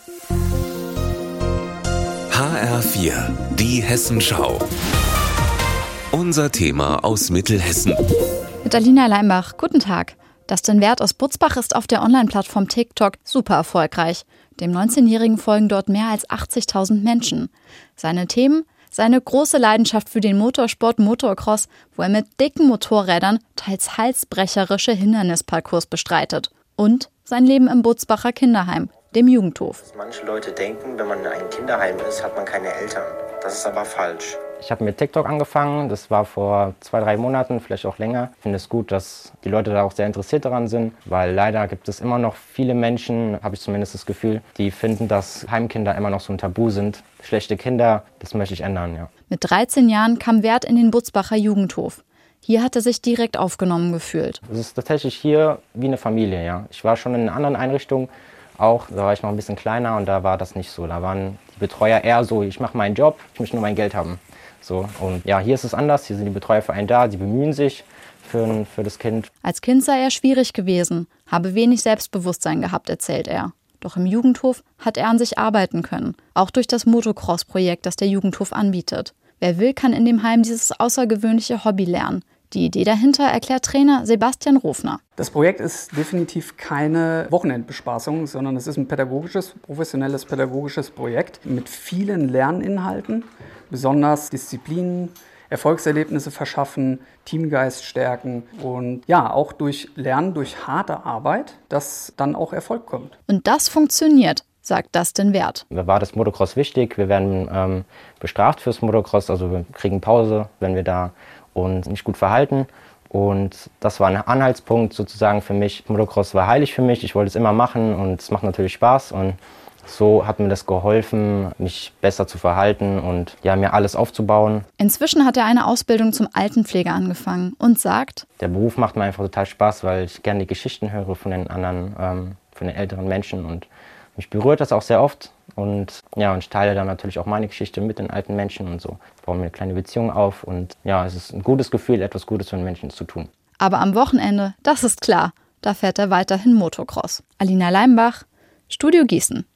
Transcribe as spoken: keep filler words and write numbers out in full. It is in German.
H R vier, die Hessenschau. Unser Thema aus Mittelhessen. Mit Alina Leimbach, guten Tag. Dustin Wert aus Butzbach ist auf der Online-Plattform TikTok super erfolgreich. Dem neunzehnjährigen folgen dort mehr als achtzigtausend Menschen. Seine Themen? Seine große Leidenschaft für den Motorsport Motocross, wo er mit dicken Motorrädern teils halsbrecherische Hindernisparcours bestreitet. Und sein Leben im Butzbacher Kinderheim, dem Jugendhof. Manche Leute denken, wenn man ein Kinderheim ist, hat man keine Eltern. Das ist aber falsch. Ich habe mit TikTok angefangen, das war vor zwei, drei Monaten, vielleicht auch länger. Ich finde es gut, dass die Leute da auch sehr interessiert daran sind, weil leider gibt es immer noch viele Menschen, habe ich zumindest das Gefühl, die finden, dass Heimkinder immer noch so ein Tabu sind. Schlechte Kinder, das möchte ich ändern, ja. Mit dreizehn Jahren kam Wert in den Butzbacher Jugendhof. Hier hat er sich direkt aufgenommen gefühlt. Es ist tatsächlich hier wie eine Familie, ja. Ich war schon in anderen Einrichtungen, auch da war ich noch ein bisschen kleiner und da war das nicht so. Da waren die Betreuer eher so, ich mache meinen Job, ich möchte nur mein Geld haben. So, und ja, hier ist es anders, hier sind die Betreuer für einen da, die bemühen sich für, für das Kind. Als Kind sei er schwierig gewesen, habe wenig Selbstbewusstsein gehabt, erzählt er. Doch im Jugendhof hat er an sich arbeiten können, auch durch das Motocross-Projekt, das der Jugendhof anbietet. Wer will, kann in dem Heim dieses außergewöhnliche Hobby lernen. Die Idee dahinter erklärt Trainer Sebastian Rofner. Das Projekt ist definitiv keine Wochenendbespaßung, sondern es ist ein pädagogisches, professionelles pädagogisches Projekt mit vielen Lerninhalten, besonders Disziplinen, Erfolgserlebnisse verschaffen, Teamgeist stärken und ja, auch durch Lernen, durch harte Arbeit, dass dann auch Erfolg kommt. Und das funktioniert, sagt Dustin Wert. Mir war das Motocross wichtig, wir werden ähm, bestraft fürs Motocross, also wir kriegen Pause, wenn wir da uns nicht gut verhalten. Und das war ein Anhaltspunkt sozusagen für mich. Motocross war heilig für mich, ich wollte es immer machen und es macht natürlich Spaß. Und so hat mir das geholfen, mich besser zu verhalten und ja, mir alles aufzubauen. Inzwischen hat er eine Ausbildung zum Altenpfleger angefangen und sagt: Der Beruf macht mir einfach total Spaß, weil ich gerne die Geschichten höre von den anderen, ähm, von den älteren Menschen. Und mich berührt das auch sehr oft. Und ja, und ich teile dann natürlich auch meine Geschichte mit den alten Menschen und so. Bauen mir eine kleine Beziehung auf und ja, es ist ein gutes Gefühl, etwas Gutes für den Menschen zu tun. Aber am Wochenende, das ist klar, da fährt er weiterhin Motocross. Alina Leimbach, Studio Gießen.